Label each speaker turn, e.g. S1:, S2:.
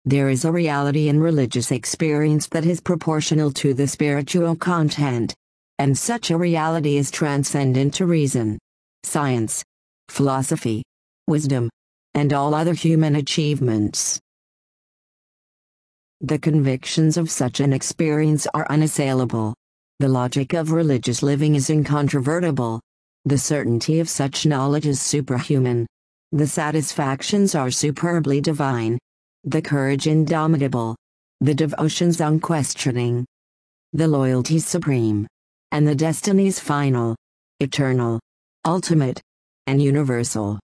S1: There is a reality in religious experience that is proportional to the spiritual content. And such a reality is transcendent to reason, science, philosophy, wisdom, and all other human achievements. The convictions of such an experience are unassailable. The logic of religious living is incontrovertible. The certainty of such knowledge is superhuman. The satisfactions are superbly divine. The courage indomitable. The devotions unquestioning. The loyalties supreme. And the destinies final, eternal, ultimate, and universal.